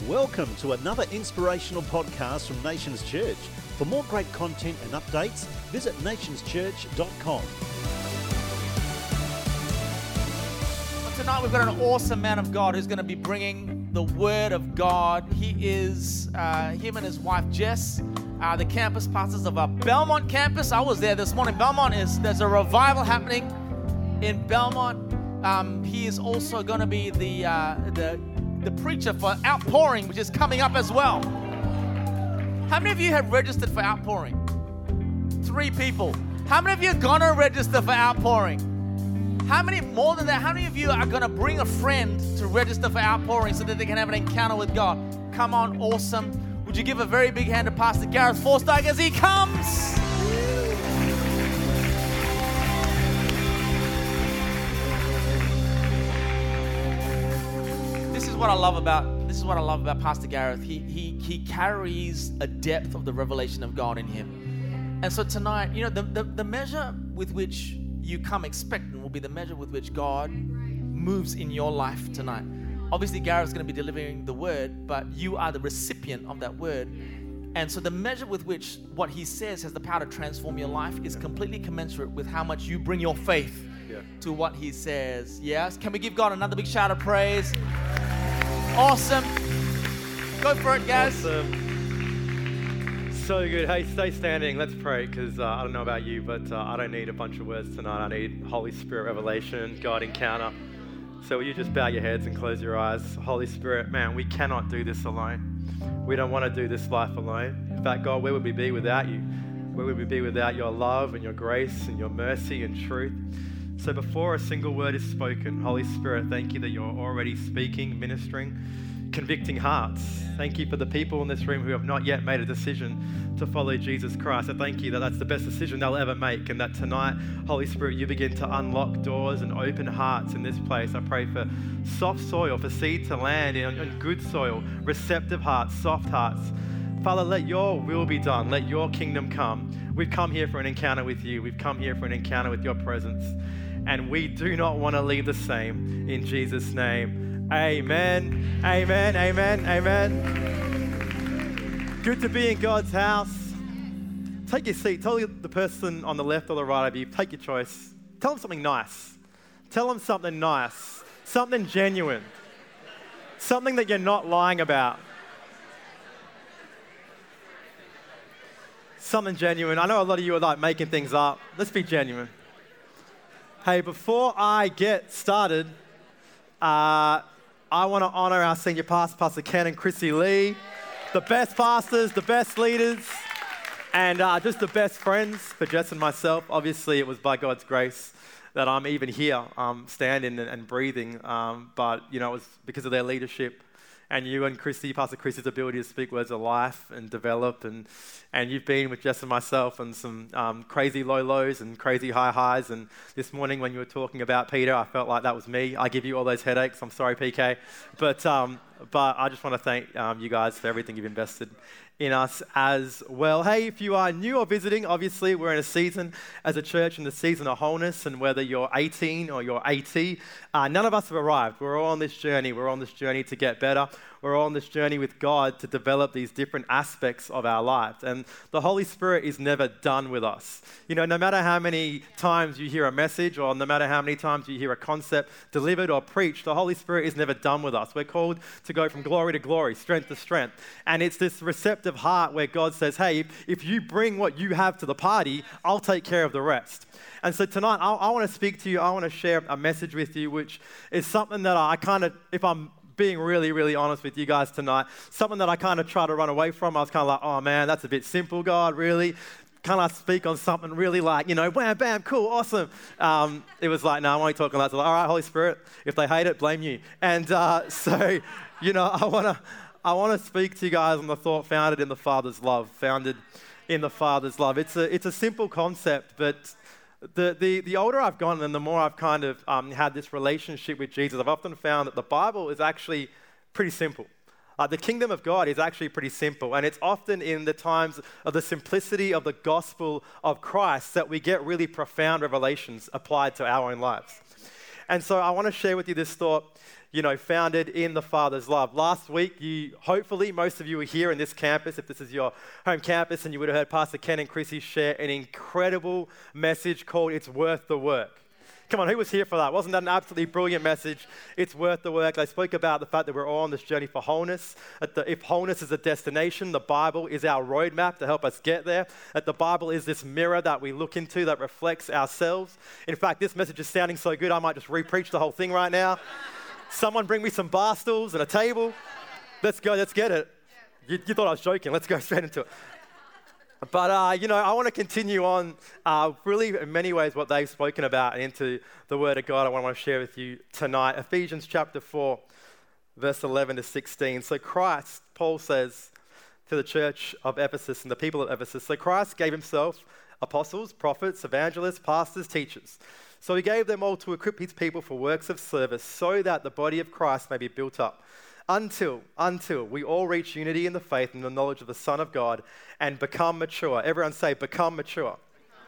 Welcome to another inspirational podcast from Nations Church. For more great content and updates, visit nationschurch.com. Tonight we've got an awesome man of God who's going to be bringing the Word of God. He is, him and his wife Jess, the campus pastors of our Belmont campus. I was there this morning. There's a revival happening in Belmont. He is also going to be the preacher for Outpouring, which is coming up as well. How many of you have registered for Outpouring? 3 people. How many of you are going to register for Outpouring? How many, more than that, how many of you are going to bring a friend to register for Outpouring so that they can have an encounter with God? Come on, awesome. Would you give a very big hand to Pastor Gareth Forstag as he comes? This is what I love about Pastor Gareth. He carries a depth of the revelation of God in him. And so tonight, you know, the measure with which you come expectant will be the measure with which God moves in your life tonight. Obviously, Gareth's going to be delivering the word, but you are the recipient of that word. And so the measure with which what he says has the power to transform your life is completely commensurate with how much you bring your faith to what he says. Yes? Can we give God another big shout of praise? Awesome. Go for it, guys. Awesome. So good. Hey, stay standing. Let's pray, because I don't know about you, but I don't need a bunch of words tonight. I need Holy Spirit revelation, God encounter. So will you just bow your heads and close your eyes? Holy Spirit, man, we cannot do this alone. We don't want to do this life alone. In fact, God, where would we be without you? Where would we be without your love and your grace and your mercy and truth? So before a single word is spoken, Holy Spirit, thank you that you're already speaking, ministering, convicting hearts. Thank you for the people in this room who have not yet made a decision to follow Jesus Christ. I thank you that that's the best decision they'll ever make, and that tonight, Holy Spirit, you begin to unlock doors and open hearts in this place. I pray for soft soil, for seed to land in good soil, receptive hearts, soft hearts. Father, let your will be done. Let your kingdom come. We've come here for an encounter with you. We've come here for an encounter with your presence. And we do not want to leave the same. In Jesus' name, amen, amen, amen, amen. Good to be in God's house. Take your seat. Tell the person on the left or the right of you, take your choice. Tell them something nice. Tell them something nice, something genuine, something that you're not lying about. Something genuine. I know a lot of you are like making things up. Let's be genuine. Hey, before I get started, I want to honor our senior pastor, Pastor Ken and Chrissy Lee, the best pastors, the best leaders, and just the best friends for Jess and myself. Obviously, it was by God's grace that I'm even here, standing and breathing, but you know, it was because of their leadership. And you and Chrissy, Pastor Chrissy's ability to speak words of life and develop, and you've been with Jess and myself and some crazy low lows and crazy high highs. And this morning when you were talking about Peter, I felt like that was me. I give you all those headaches. I'm sorry, PK. But I just want to thank you guys for everything you've invested in us as well. Hey, if you are new or visiting, obviously we're in a season as a church, in the season of wholeness, and whether you're 18 or you're 80, none of us have arrived. We're all on this journey. We're on this journey to get better. We're all on this journey with God to develop these different aspects of our lives. And the Holy Spirit is never done with us. You know, no matter how many times you hear a message, or no matter how many times you hear a concept delivered or preached, the Holy Spirit is never done with us. We're called to go from glory to glory, strength to strength. And it's this receptive heart where God says, hey, if you bring what you have to the party, I'll take care of the rest. And so tonight, I want to speak to you. I want to share a message with you, which is something that I kind of, if I'm being really, really honest with you guys tonight, something that I kind of try to run away from. I was kind of like, oh man, that's a bit simple, God, really? Can I speak on something really like, you know, wham, bam, cool, awesome? It was like, no, I'm only talking like, all right, Holy Spirit, if they hate it, blame you. And so, you know, I want to speak to you guys on the thought founded in the Father's love, founded in the Father's love. It's a simple concept, but the older I've gone and the more I've kind of had this relationship with Jesus, I've often found that the Bible is actually pretty simple. The kingdom of God is actually pretty simple, and it's often in the times of the simplicity of the gospel of Christ that we get really profound revelations applied to our own lives. And so I want to share with you this thought. founded in the Father's love. Last week, hopefully most of you were here in this campus, if this is your home campus, and you would have heard Pastor Ken and Chrissy share an incredible message called It's Worth the Work. Come on, who was here for that? Wasn't that an absolutely brilliant message? It's worth the work. They spoke about the fact that we're all on this journey for wholeness. If wholeness is a destination, the Bible is our roadmap to help us get there. That the Bible is this mirror that we look into that reflects ourselves. In fact, this message is sounding so good, I might just re-preach the whole thing right now. Someone bring me some bar stools and a table. Let's go, let's get it. You thought I was joking. Let's go straight into it. But, I want to continue on really in many ways what they've spoken about and into the Word of God I want to share with you tonight. Ephesians chapter 4, verse 11 to 16. So Christ, Paul says to the church of Ephesus and the people of Ephesus, so Christ gave himself apostles, prophets, evangelists, pastors, teachers. So he gave them all to equip his people for works of service so that the body of Christ may be built up until we all reach unity in the faith and the knowledge of the Son of God and become mature. Everyone say, become mature.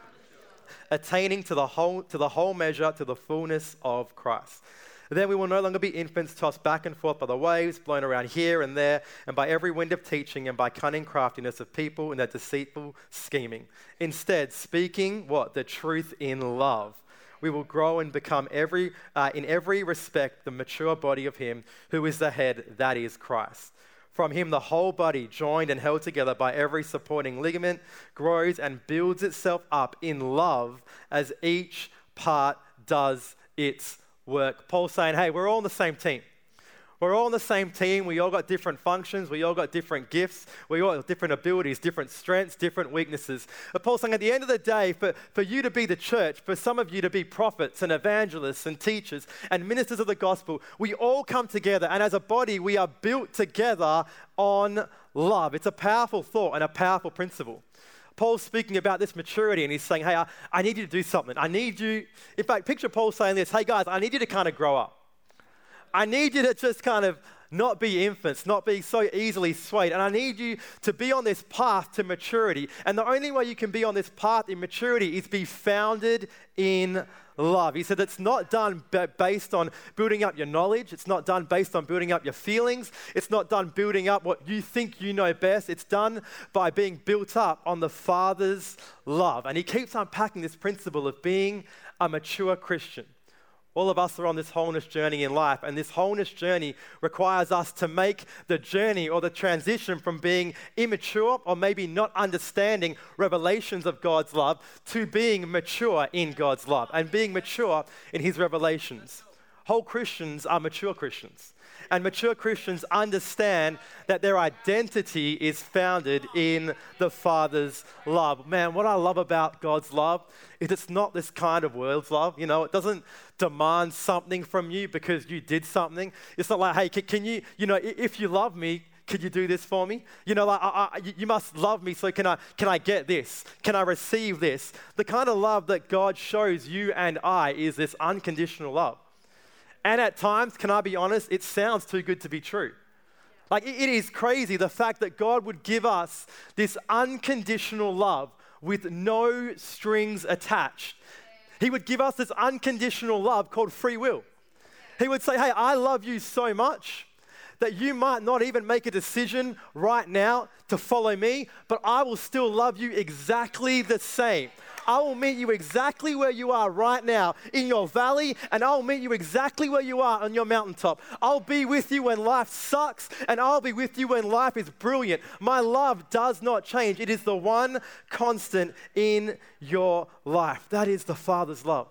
Attaining to the whole measure, to the fullness of Christ. Then we will no longer be infants tossed back and forth by the waves, blown around here and there, and by every wind of teaching and by cunning craftiness of people and their deceitful scheming. Instead, speaking what? The truth in love. We will grow and become in every respect the mature body of him who is the head, that is Christ. From him the whole body, joined and held together by every supporting ligament, grows and builds itself up in love as each part does its work. Paul's saying, hey, we're all on the same team. We're all on the same team. We all got different functions. We all got different gifts. We all have different abilities, different strengths, different weaknesses. But Paul's saying at the end of the day, for you to be the church, for some of you to be prophets and evangelists and teachers and ministers of the gospel, we all come together. And as a body, we are built together on love. It's a powerful thought and a powerful principle. Paul's speaking about this maturity and he's saying, hey, I need you to do something. In fact, picture Paul saying this, hey guys, I need you to kind of grow up. I need you to just kind of not be infants, not be so easily swayed. And I need you to be on this path to maturity. And the only way you can be on this path in maturity is be founded in love. He said it's not done based on building up your knowledge. It's not done based on building up your feelings. It's not done building up what you think you know best. It's done by being built up on the Father's love. And he keeps unpacking this principle of being a mature Christian. All of us are on this wholeness journey in life, and this wholeness journey requires us to make the journey or the transition from being immature or maybe not understanding revelations of God's love to being mature in God's love and being mature in his revelations. Whole Christians are mature Christians. And mature Christians understand that their identity is founded in the Father's love. Man, what I love about God's love is it's not this kind of world's love. It doesn't demand something from you because you did something. It's not like, hey, can you, if you love me, could you do this for me? You must love me, so can I get this? Can I receive this? The kind of love that God shows you and I is this unconditional love. And at times, can I be honest, it sounds too good to be true. Like it is crazy, the fact that God would give us this unconditional love with no strings attached. He would give us this unconditional love called free will. He would say, hey, I love you so much that you might not even make a decision right now to follow me, but I will still love you exactly the same. I will meet you exactly where you are right now in your valley, and I'll meet you exactly where you are on your mountaintop. I'll be with you when life sucks, and I'll be with you when life is brilliant. My love does not change. It is the one constant in your life. That is the Father's love.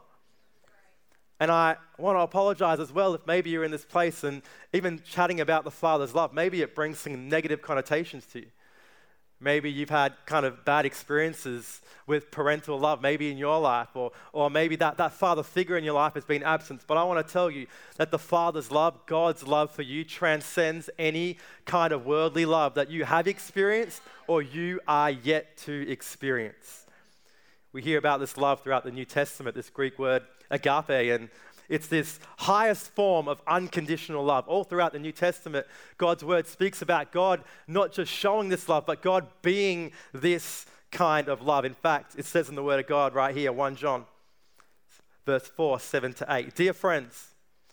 And I want to apologize as well if maybe you're in this place and even chatting about the Father's love, maybe it brings some negative connotations to you. Maybe you've had kind of bad experiences with parental love, maybe in your life, or maybe that father figure in your life has been absent. But I want to tell you that the Father's love, God's love for you, transcends any kind of worldly love that you have experienced or you are yet to experience. We hear about this love throughout the New Testament, this Greek word agape, and it's this highest form of unconditional love. All throughout the New Testament, God's word speaks about God not just showing this love, but God being this kind of love. In fact, it says in the word of God right here, 1 John, verse 4, 7 to 8. Dear friends,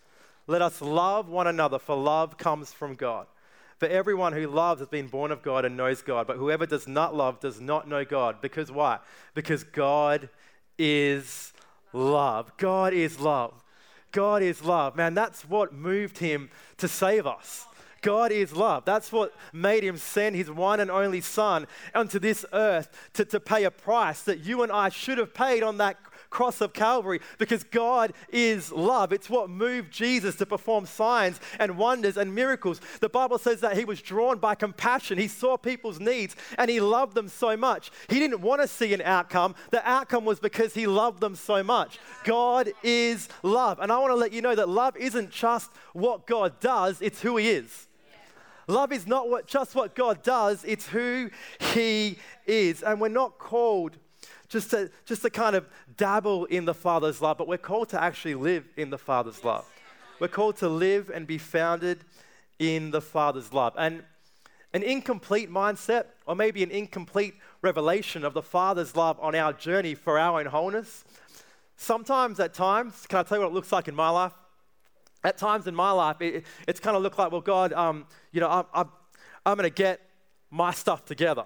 let us love one another, for love comes from God. For everyone who loves has been born of God and knows God. But whoever does not love does not know God. Because why? Because God is love. God is love. God is love. Man, that's what moved him to save us. God is love. That's what made him send his one and only Son onto this earth to pay a price that you and I should have paid on that cross of Calvary, because God is love. It's what moved Jesus to perform signs and wonders and miracles. The Bible says that he was drawn by compassion. He saw people's needs and he loved them so much. He didn't want to see an outcome. The outcome was because he loved them so much. God is love. And I want to let you know that love isn't just what God does, it's who he is. Love is not just what God does, it's who he is. And we're not called just to kind of dabble in the Father's love, but we're called to actually live in the Father's love. We're called to live and be founded in the Father's love. And an incomplete mindset, or maybe an incomplete revelation of the Father's love on our journey for our own wholeness, sometimes at times, can I tell you what it looks like in my life? At times in my life, it's kind of looked like, well, God, I'm going to get my stuff together.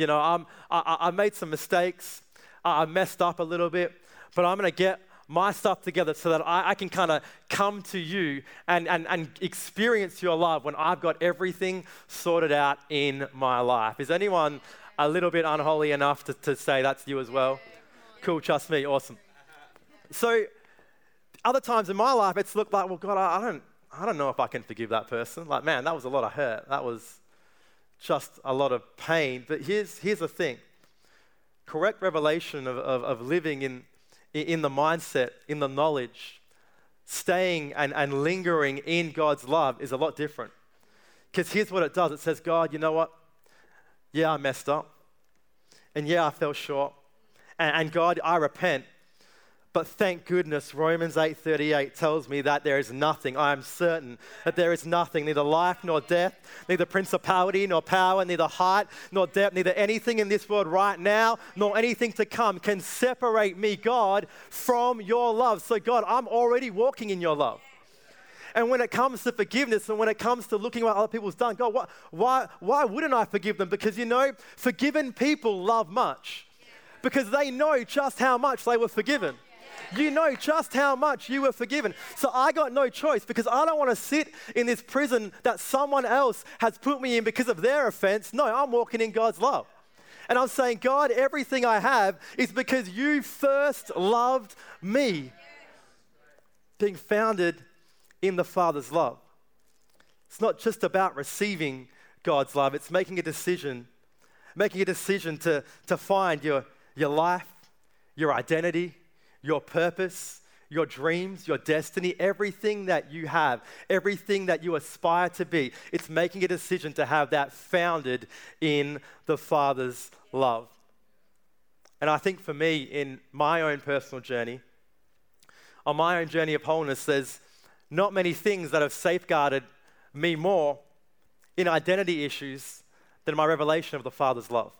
I made some mistakes. I messed up a little bit, but I'm going to get my stuff together so that I can kind of come to you and experience your love when I've got everything sorted out in my life. Is anyone a little bit unholy enough to say that's you as well? Cool, trust me, awesome. So other times in my life, it's looked like, well, God, I don't know if I can forgive that person. Like, man, that was a lot of hurt. That was just a lot of pain. But here's the thing. Correct revelation of living in the mindset, in the knowledge, staying and lingering in God's love is a lot different. Because here's what it does. It says, God, you know what? Yeah, I messed up. And yeah, I fell short. And God, I repent. But thank goodness, Romans 8:38 tells me that there is nothing, I am certain that there is nothing, neither life nor death, neither principality nor power, neither height nor depth, neither anything in this world right now, nor anything to come can separate me, God, from your love. So God, I'm already walking in your love. And when it comes to forgiveness and when it comes to looking at what other people's done, God, why wouldn't I forgive them? Because forgiven people love much because they know just how much they were forgiven. You know just how much you were forgiven. So I got no choice because I don't want to sit in this prison that someone else has put me in because of their offense. No, I'm walking in God's love. And I'm saying, God, everything I have is because you first loved me. Being founded in the Father's love. It's not just about receiving God's love. It's making a decision to find your life, your identity, your purpose, your dreams, your destiny, everything that you have, everything that you aspire to be. It's making a decision to have that founded in the Father's love. And I think for me, in my own personal journey, on my own journey of wholeness, there's not many things that have safeguarded me more in identity issues than my revelation of the Father's love.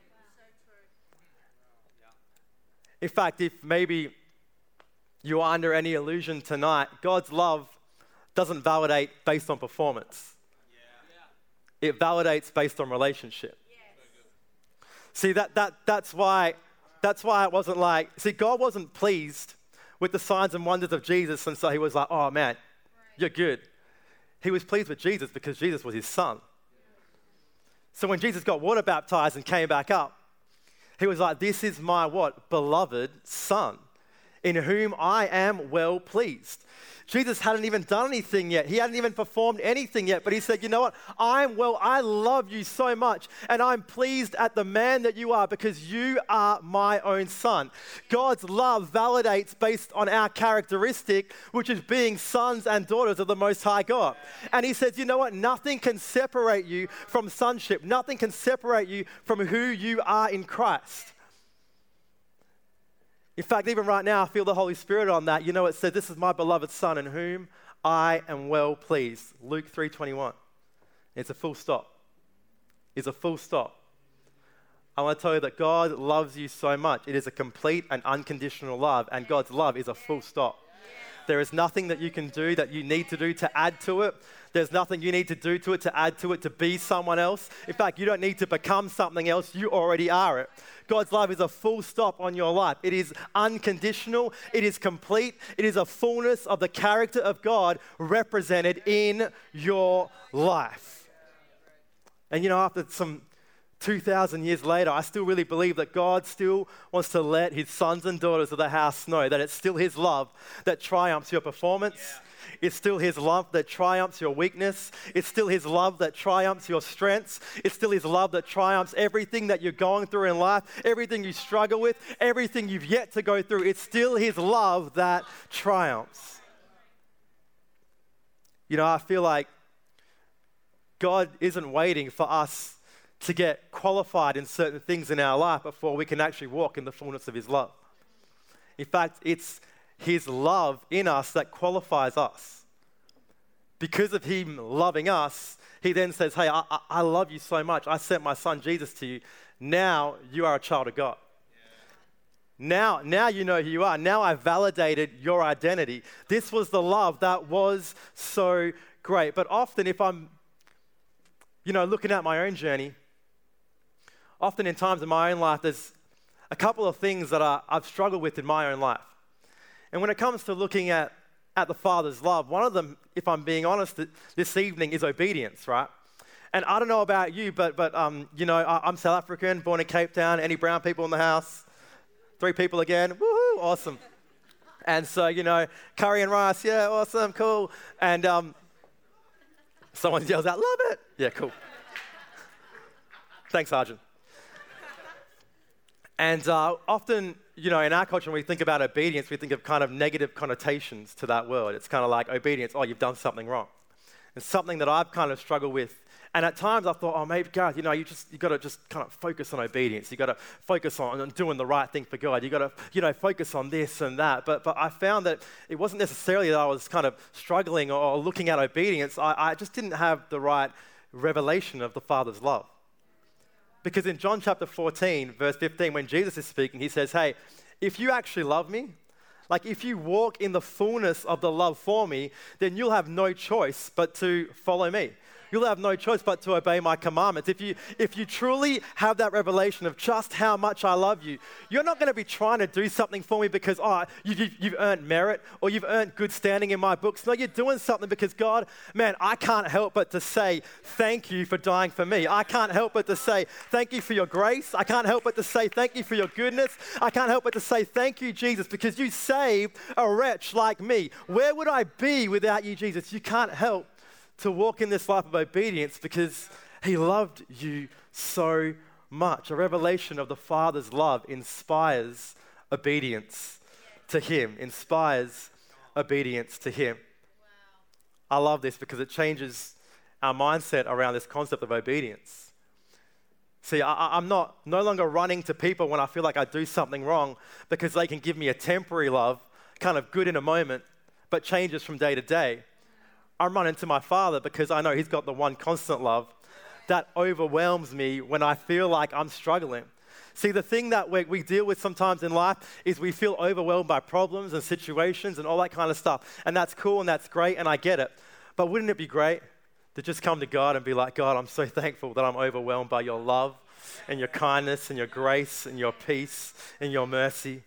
In fact, if maybe you're under any illusion tonight, God's love doesn't validate based on performance. It validates based on relationship. See, that's why it wasn't like, God wasn't pleased with the signs and wonders of Jesus, and so he was like, oh man, you're good. He was pleased with Jesus because Jesus was his son. So when Jesus got water baptized and came back up, he was like, this is my what? Beloved son, in whom I am well pleased. Jesus hadn't even done anything yet. He hadn't even performed anything yet, but he said, you know what? I love you so much, and I'm pleased at the man that you are because you are my own son. God's love validates based on our characteristic, which is being sons and daughters of the Most High God. And he says, you know what? Nothing can separate you from sonship. Nothing can separate you from who you are in Christ. In fact, even right now, I feel the Holy Spirit on that. You know, it said, this is my beloved son in whom I am well pleased. Luke 3:21. It's a full stop. It's a full stop. I want to tell you that God loves you so much. It is a complete and unconditional love, and God's love is a full stop. There is nothing that you can do that you need to do to add to it. There's nothing you need to do to it to add to it to be someone else. In fact, you don't need to become something else. You already are it. God's love is a full stop on your life. It is unconditional. It is complete. It is a fullness of the character of God represented in your life. And after some 2,000 years later, I still really believe that God still wants to let his sons and daughters of the house know that it's still his love that triumphs your performance. It's still his love that triumphs your weakness. It's still his love that triumphs your strengths. It's still his love that triumphs everything that you're going through in life, everything you struggle with, everything you've yet to go through. It's still his love that triumphs. I feel like God isn't waiting for us to get qualified in certain things in our life before we can actually walk in the fullness of his love. In fact, it's his love in us that qualifies us. Because of him loving us, he then says, hey, I love you so much. I sent my son Jesus to you. Now you are a child of God. Now you know who you are. Now I've validated your identity. This was the love that was so great. But often if I'm, looking at my own journey, often in times in my own life, there's a couple of things that I've struggled with in my own life. And when it comes to looking at the Father's love, one of them, if I'm being honest, this evening is obedience, right? And I don't know about you, but I'm South African, born in Cape Town. Any brown people in the house? 3 people again. Woohoo, awesome. And so, curry and rice, yeah, awesome, cool. And someone yells out, love it. Yeah, cool. Thanks, Sergeant. And often, in our culture, when we think about obedience, we think of kind of negative connotations to that word. It's kind of like obedience, oh, you've done something wrong. It's something that I've kind of struggled with. And at times I thought, oh, maybe, Gareth, you got to just kind of focus on obedience. You got to focus on doing the right thing for God. You got to, focus on this and that. But I found that it wasn't necessarily that I was kind of struggling or looking at obedience. I just didn't have the right revelation of the Father's love. Because in John chapter 14, verse 15, when Jesus is speaking, he says, hey, if you actually love me, like if you walk in the fullness of the love for me, then you'll have no choice but to follow me. You'll have no choice but to obey my commandments. If you truly have that revelation of just how much I love you, you're not going to be trying to do something for me because, you've earned merit or you've earned good standing in my books. No, you're doing something because, God, man, I can't help but to say thank you for dying for me. I can't help but to say thank you for your grace. I can't help but to say thank you for your goodness. I can't help but to say thank you, Jesus, because you saved a wretch like me. Where would I be without you, Jesus? You can't help to walk in this life of obedience because he loved you so much. A revelation of the Father's love inspires obedience to him, inspires obedience to him. Wow. I love this because it changes our mindset around this concept of obedience. See, I'm no longer running to people when I feel like I do something wrong because they can give me a temporary love, kind of good in a moment, but changes from day to day. I'm running to my Father because I know he's got the one constant love that overwhelms me when I feel like I'm struggling. See, the thing that we deal with sometimes in life is we feel overwhelmed by problems and situations and all that kind of stuff. And that's cool and that's great and I get it. But wouldn't it be great to just come to God and be like, God, I'm so thankful that I'm overwhelmed by your love and your kindness and your grace and your peace and your mercy.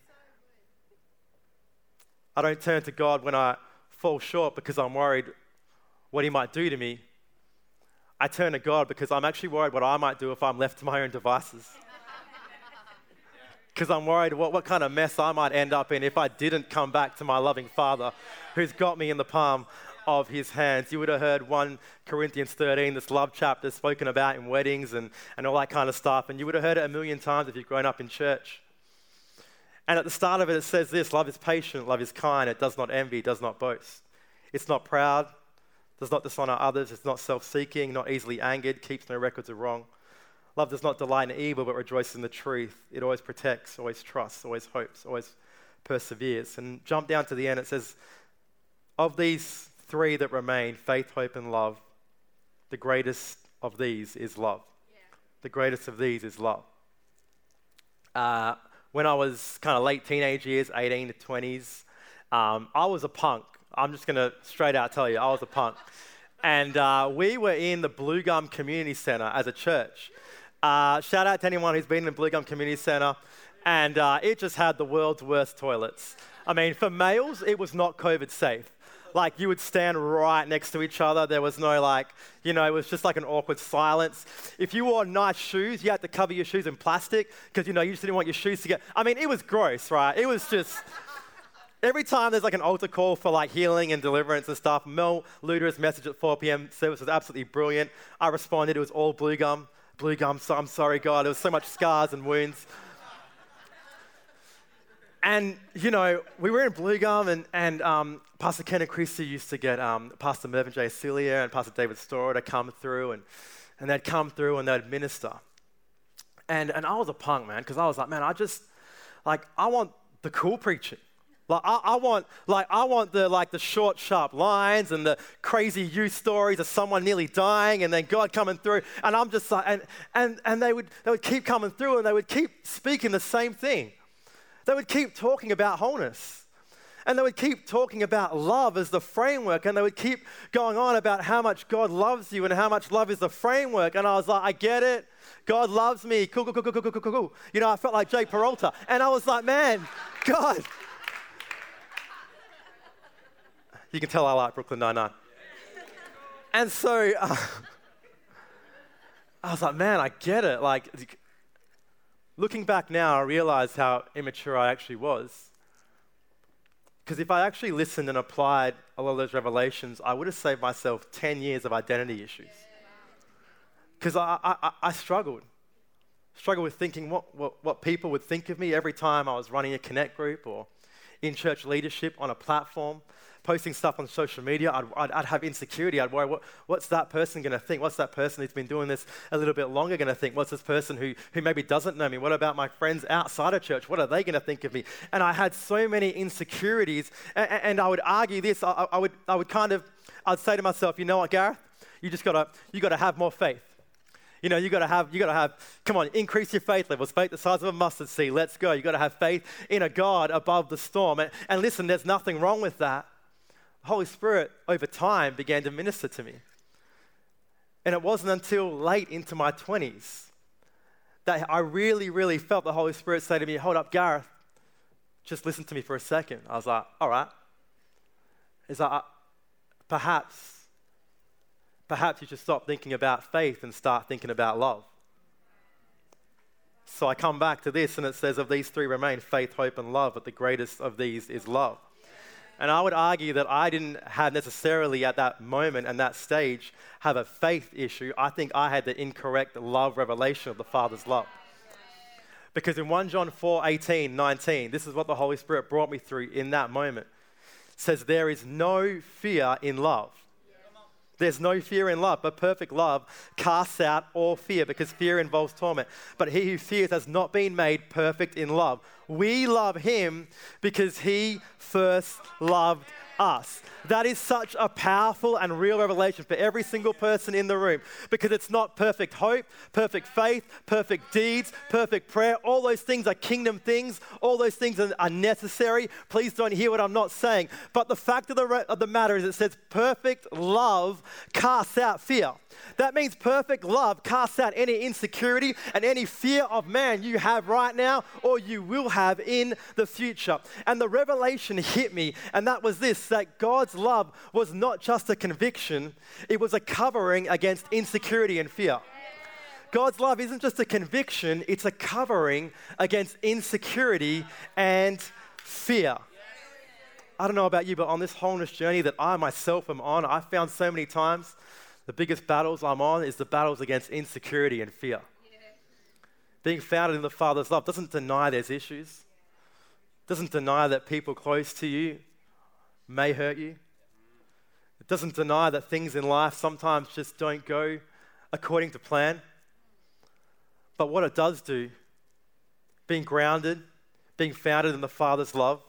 I don't turn to God when I fall short because I'm worried what he might do to me. I turn to God because I'm actually worried what I might do if I'm left to my own devices. Because I'm worried what kind of mess I might end up in if I didn't come back to my loving Father who's got me in the palm of his hands. You would have heard 1 Corinthians 13, this love chapter spoken about in weddings and all that kind of stuff. And you would have heard it a million times if you've grown up in church. And at the start of it, it says this: love is patient, love is kind, it does not envy, does not boast. It's not proud, does not dishonor others, it's not self-seeking, not easily angered, keeps no records of wrong. Love does not delight in evil, but rejoices in the truth. It always protects, always trusts, always hopes, always perseveres. And jump down to the end, it says, of these 3 that remain, faith, hope, and love, the greatest of these is love. Yeah. The greatest of these is love. When I was kind of late teenage years, 18 to 20s, I was a punk. I'm just going to straight out tell you, I was a punk. And we were in the Blue Gum Community Centre as a church. Shout out to anyone who's been in the Blue Gum Community Centre. And it just had the world's worst toilets. I mean, for males, it was not COVID safe. Like, you would stand right next to each other. There was no, it was just like an awkward silence. If you wore nice shoes, you had to cover your shoes in plastic because, you just didn't want your shoes to get... I mean, it was gross, right? It was just... Every time there's like an altar call for like healing and deliverance and stuff, Mel Luder's message at 4 p.m. service was absolutely brilliant. I responded, it was all blue gum. Blue gum, so I'm sorry, God. There was so much scars and wounds. And, we were in Blue Gum and Pastor Ken and Chrissy used to get Pastor Mervyn J. Celia and Pastor David Storer to come through and they'd come through and they'd minister. And I was a punk, man, because I was like, man, I want the cool preaching. I want the short, sharp lines and the crazy youth stories of someone nearly dying and then God coming through. And I'm just like, and they would keep coming through and they would keep speaking the same thing. They would keep talking about wholeness. And they would keep talking about love as the framework. And they would keep going on about how much God loves you and how much love is the framework. And I was like, I get it. God loves me. Cool. I felt like Jake Peralta. And I was like, man, God. You can tell I like Brooklyn Nine-Nine. And so I was like, man, I get it. Looking back now, I realize how immature I actually was. Because if I actually listened and applied a lot of those revelations, I would have saved myself 10 years of identity issues. Because I struggled with thinking what people would think of me every time I was running a connect group or in church leadership on a platform. Posting stuff on social media, I'd have insecurity. I'd worry, what's that person going to think? What's that person who's been doing this a little bit longer going to think? What's this person who maybe doesn't know me? What about my friends outside of church? What are they going to think of me? And I had so many insecurities, and I would argue this. I'd say to myself, you know what, Gareth? You got to have more faith. You got to have, come on, increase your faith levels, faith the size of a mustard seed. Let's go. You got to have faith in a God above the storm. And listen, there's nothing wrong with that. Holy Spirit, over time, began to minister to me. And it wasn't until late into my 20s that I really, really felt the Holy Spirit say to me, hold up, Gareth, just listen to me for a second. I was like, all right. He's like, perhaps you should stop thinking about faith and start thinking about love. So I come back to this and it says, of these three remain faith, hope, and love, but the greatest of these is love. And I would argue that I didn't have necessarily at that moment and that stage have a faith issue. I think I had the incorrect love revelation of the Father's love. Because in 1 John 4:18-19, this is what the Holy Spirit brought me through in that moment. It says, there is no fear in love. There's no fear in love, but perfect love casts out all fear because fear involves torment. But he who fears has not been made perfect in love. We love him because he first loved us. That is such a powerful and real revelation for every single person in the room because it's not perfect hope, perfect faith, perfect deeds, perfect prayer. All those things are kingdom things. All those things are necessary. Please don't hear what I'm not saying. But the fact of the matter is it says perfect love casts out fear. That means perfect love casts out any insecurity and any fear of man you have right now or you will have in the future. And the revelation hit me, and that was this, that God's love was not just a conviction, it was a covering against insecurity and fear. God's love isn't just a conviction, it's a covering against insecurity and fear. I don't know about you, but on this wholeness journey that I myself am on, I found so many times the biggest battles I'm on is the battles against insecurity and fear. Yeah. Being founded in the Father's love doesn't deny there's issues. Doesn't deny that people close to you may hurt you. It doesn't deny that things in life sometimes just don't go according to plan. But what it does do, being grounded, being founded in the Father's love,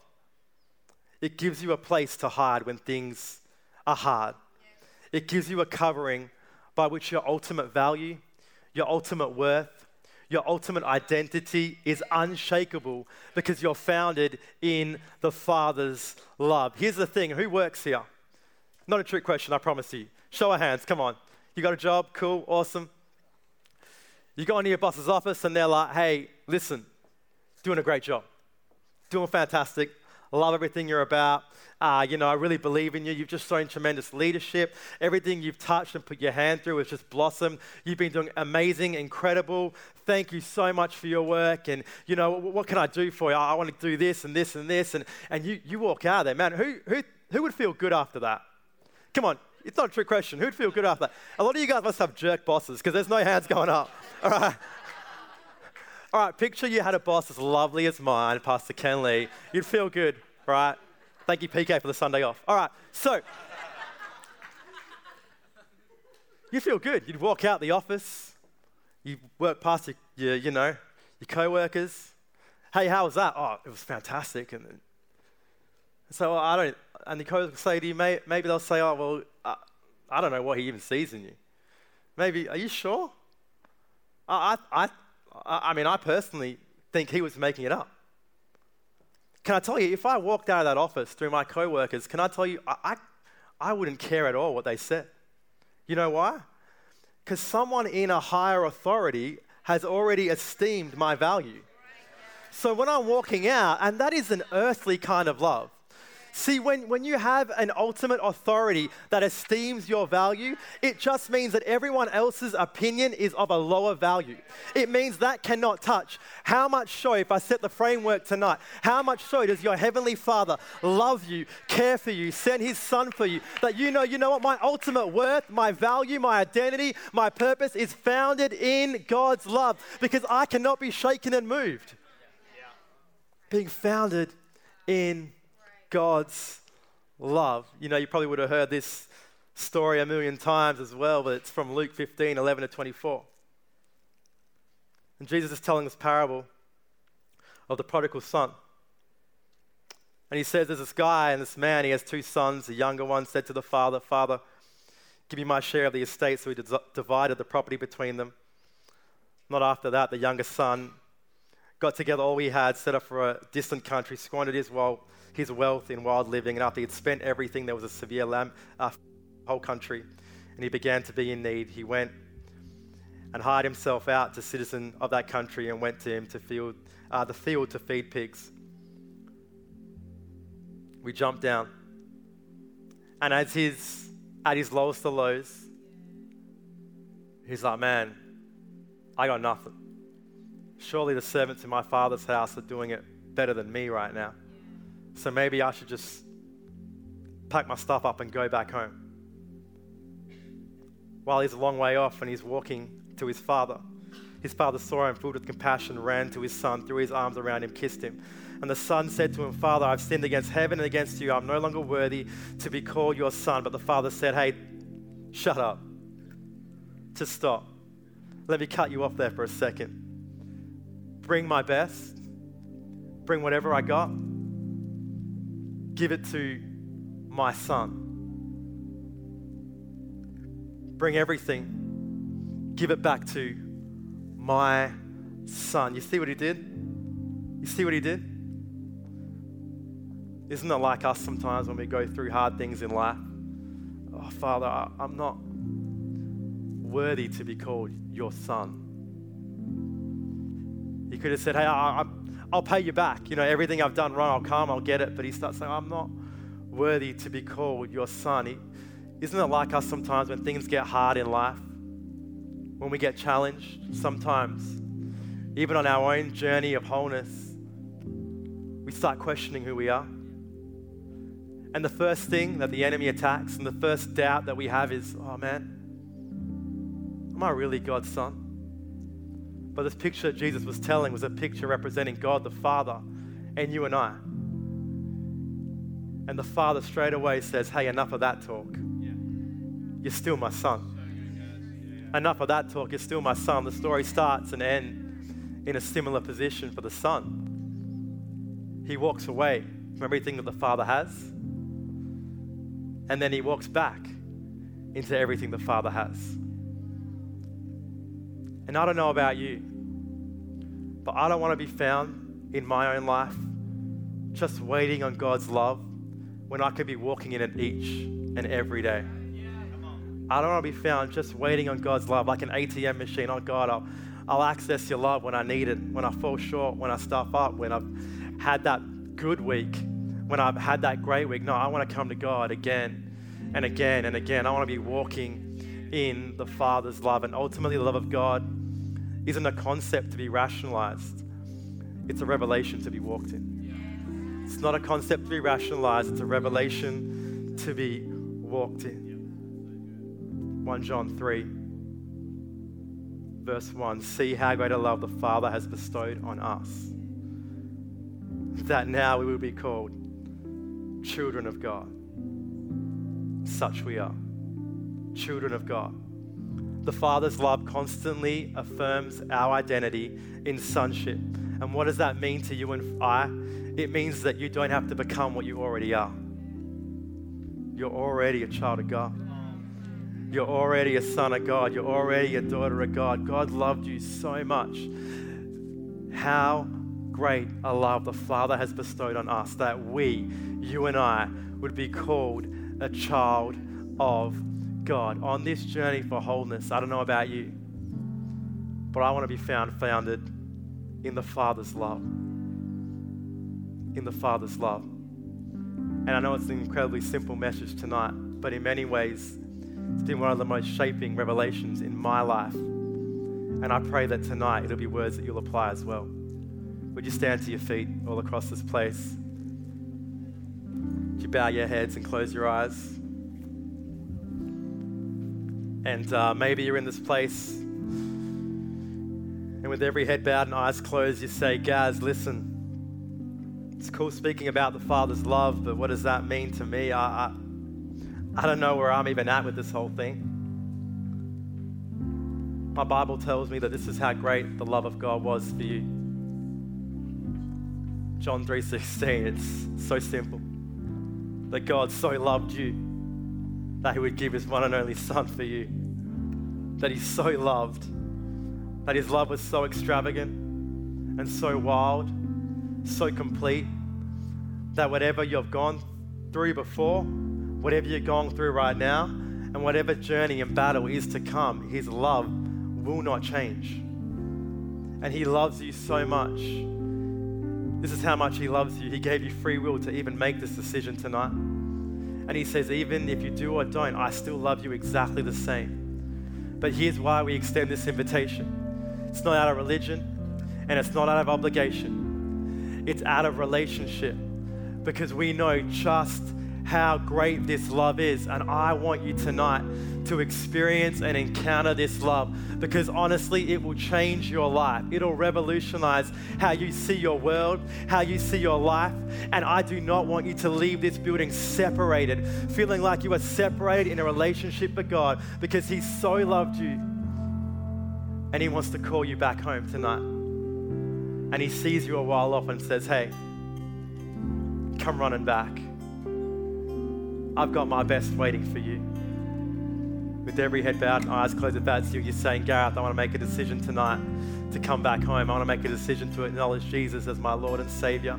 it gives you a place to hide when things are hard. It gives you a covering by which your ultimate value, your ultimate worth, Your ultimate identity is unshakable because you're founded in the Father's love. Here's the thing, who works here? Not a trick question, I promise you. Show of hands, come on. You got a job? Cool, awesome. You go into your boss's office and they're like, hey, listen, doing a great job. Doing fantastic. Love everything you're about. I really believe in you. You've just shown tremendous leadership. Everything you've touched and put your hand through has just blossomed. You've been doing amazing, incredible. Thank you so much for your work. And, what can I do for you? I want to do this and this and this. And you walk out of there. Man, who would feel good after that? Come on. It's not a trick question. Who'd feel good after that? A lot of you guys must have jerk bosses because there's no hands going up. All right. All right, picture you had a boss as lovely as mine, Pastor Ken Lee. You'd feel good, right? Thank you, PK, for the Sunday off. All right, so you feel good. You'd walk out the office. You work past your co-workers. Hey, how was that? Oh, it was fantastic. And so and the co-workers say to you, maybe they'll say, oh, well, I don't know what he even sees in you. Maybe, are you sure? I personally think he was making it up. Can I tell you, if I walked out of that office through my co-workers, can I tell you, I wouldn't care at all what they said. You know why? Because someone in a higher authority has already esteemed my value. So when I'm walking out, and that is an earthly kind of love. See, when you have an ultimate authority that esteems your value, it just means that everyone else's opinion is of a lower value. It means that cannot touch. How much so, if I set the framework tonight, how much so does your Heavenly Father love you, care for you, send His Son for you, that you know what, my ultimate worth, my value, my identity, my purpose is founded in God's love because I cannot be shaken and moved. Being founded in God's love. You probably would have heard this story a million times as well, but it's from Luke 15, 11 to 24. And Jesus is telling this parable of the prodigal son. And he says there's this guy and this man, he has two sons. The younger one said to the father, Father, give me my share of the estate. So he divided the property between them. Not after that, the younger son got together all he had, set up for a distant country, squandered his wealth in wild living, and after he'd spent everything, there was a severe whole country, and he began to be in need. He went and hired himself out to a citizen of that country and went to him to the field to feed pigs. We jump down, and at his lowest of lows, he's like, man, I got nothing. Surely the servants in my father's house are doing it better than me right now. So maybe I should just pack my stuff up and go back home. While he's a long way off and he's walking to his father saw him, filled with compassion, ran to his son, threw his arms around him, kissed him. And the son said to him, Father, I've sinned against heaven and against you. I'm no longer worthy to be called your son. But the father said, hey, shut up. Just stop. Let me cut you off there for a second. Bring my best. Bring whatever I got. Give it to my son. Bring everything. Give it back to my son. You see what he did? You see what he did? Isn't it like us sometimes when we go through hard things in life? Oh, Father, I'm not worthy to be called your son. He could have said, hey, I'll pay you back. Everything I've done wrong, I'll come, I'll get it. But he starts saying, I'm not worthy to be called your son. Isn't it like us sometimes when things get hard in life? When we get challenged, sometimes, even on our own journey of wholeness, we start questioning who we are. And the first thing that the enemy attacks and the first doubt that we have is, oh man, am I really God's son? But this picture that Jesus was telling was a picture representing God the Father and you and I. And the Father straight away says, hey, enough of that talk. You're still my son. Enough of that talk, you're still my son. The story starts and ends in a similar position for the son. He walks away from everything that the Father has, and then he walks back into everything the Father has. And I don't know about you, But I don't want to be found in my own life just waiting on God's love when I could be walking in it each and every day. I don't want to be found just waiting on God's love like an ATM machine. Oh God, I'll access your love when I need it, when I fall short, when I stuff up, when I've had that good week, when I've had that great week. No, I want to come to God again and again and again. I want to be walking in the Father's love. And ultimately, the love of God isn't a concept to be rationalized. It's a revelation to be walked in. It's not a concept to be rationalized. It's a revelation to be walked in. 1 John 3, verse 1, see how great a love the Father has bestowed on us, that now we will be called children of God. Such we are, children of God. The Father's love constantly affirms our identity in sonship. And what does that mean to you and I? It means that you don't have to become what you already are. You're already a child of God. You're already a son of God. You're already a daughter of God. God loved you so much. How great a love the Father has bestowed on us that we, you and I, would be called a child of God. On this journey for wholeness, I don't know about you, but I want to be founded in the Father's love. In the Father's love. And I know it's an incredibly simple message tonight, but in many ways, it's been one of the most shaping revelations in my life. And I pray that tonight it'll be words that you'll apply as well. Would you stand to your feet all across this place? Would you bow your heads and close your eyes? And maybe you're in this place, and with every head bowed and eyes closed, you say, Gaz, listen, it's cool speaking about the Father's love, but what does that mean to me? I don't know where I'm even at with this whole thing. My Bible tells me that this is how great the love of God was for you. John 3:16, it's so simple. That God so loved you that he would give his one and only son for you. That he so loved, that his love was so extravagant and so wild, so complete, that whatever you've gone through before, whatever you're going through right now, and whatever journey and battle is to come, his love will not change. And he loves you so much. This is how much he loves you. He gave you free will to even make this decision tonight. And he says, even if you do or don't, I still love you exactly the same. But here's why we extend this invitation. It's not out of religion, and it's not out of obligation. It's out of relationship, because we know just how great this love is. And I want you tonight to experience and encounter this love, because honestly, it will change your life. It'll revolutionize how you see your world, how you see your life. And I do not want you to leave this building separated, feeling like you are separated in a relationship with God, because he so loved you. And he wants to call you back home tonight. And he sees you a while off and says, hey, come running back. I've got my best waiting for you. With every head bowed and eyes closed, if that's you, you're saying, Gareth, I want to make a decision tonight to come back home. I want to make a decision to acknowledge Jesus as my Lord and Savior.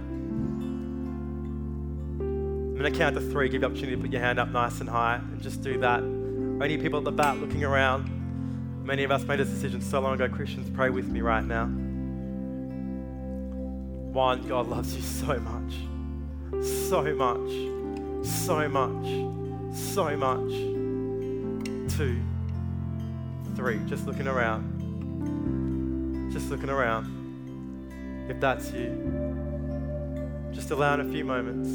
I'm going to count to 3, give you the opportunity to put your hand up nice and high and just do that. Any people at the back looking around? Many of us made a decision so long ago. Christians, pray with me right now. 1, God loves you so much. So much. So much. So much. 2, 3, just looking around. Just looking around. If that's you, just allow in a few moments.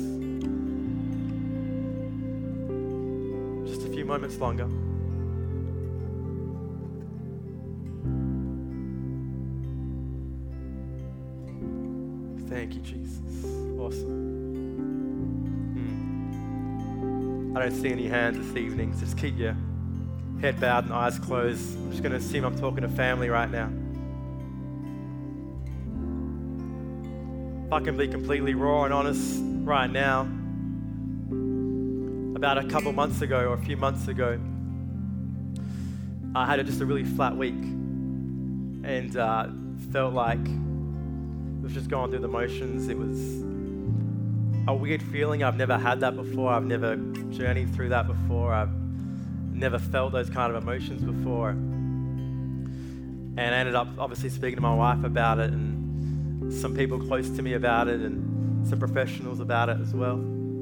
Just a few moments longer. Thank you, Jesus. Awesome. I don't see any hands this evening. Just keep your head bowed and eyes closed. I'm just going to assume I'm talking to family right now. If I can be completely raw and honest right now, about a couple months ago or a few months ago, I had just a really flat week and felt like was just going through the motions. It was a weird feeling. I've never had that before. I've never journeyed through that before. I've never felt those kind of emotions before. And I ended up obviously speaking to my wife about it, and some people close to me about it, and some professionals about it as well.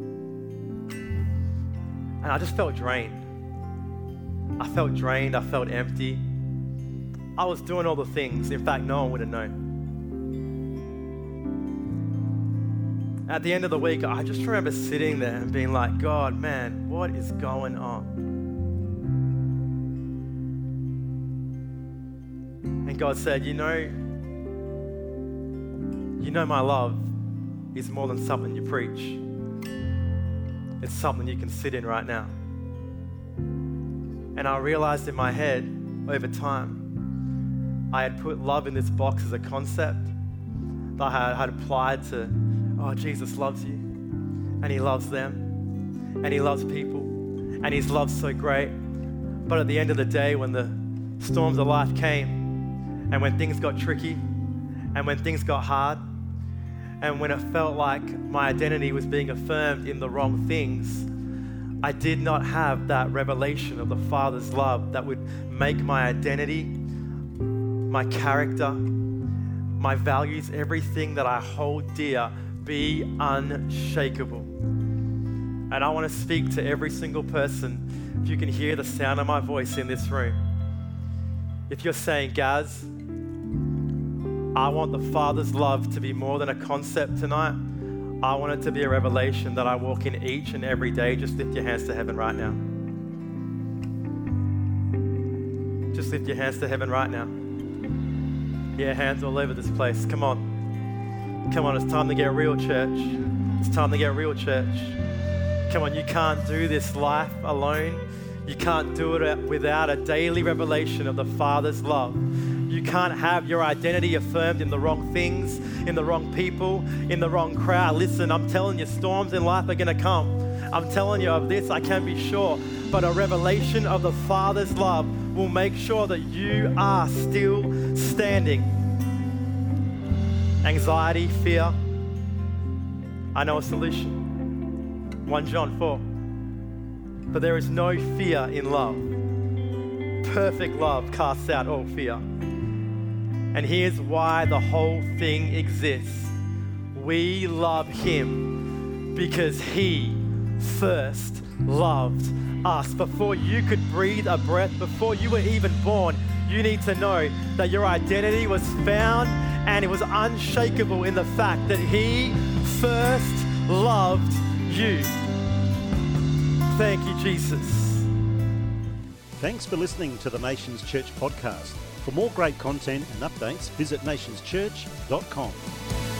And I just felt drained. I felt drained. I felt empty. I was doing all the things. In fact, no one would have known. At the end of the week, I just remember sitting there and being like, God, man, what is going on? And God said, you know my love is more than something you preach. It's something you can sit in right now. And I realized in my head over time, I had put love in this box as a concept that I had applied to, oh, Jesus loves you, and he loves them, and he loves people, and his love's so great. But at the end of the day, when the storms of life came, and when things got tricky, and when things got hard, and when it felt like my identity was being affirmed in the wrong things, I did not have that revelation of the Father's love that would make my identity, my character, my values, everything that I hold dear, be unshakable. And I want to speak to every single person, if you can hear the sound of my voice in this room. If you're saying, Gaz, I want the Father's love to be more than a concept tonight, I want it to be a revelation that I walk in each and every day. Just lift your hands to heaven right now. Just lift your hands to heaven right now. Yeah, hands all over this place. Come on. Come on, it's time to get real, church. It's time to get real, church. Come on, you can't do this life alone. You can't do it without a daily revelation of the Father's love. You can't have your identity affirmed in the wrong things, in the wrong people, in the wrong crowd. Listen, I'm telling you, storms in life are going to come. I'm telling you of this, I can be sure. But a revelation of the Father's love will make sure that you are still standing. Anxiety, fear, I know a solution. 1 John 4. But there is no fear in love. Perfect love casts out all fear. And here's why the whole thing exists. We love him because he first loved us. Before you could breathe a breath, before you were even born, you need to know that your identity was found and it was unshakable in the fact that he first loved you. Thank you, Jesus. Thanks for listening to the Nations Church podcast. For more great content and updates, visit nationschurch.com.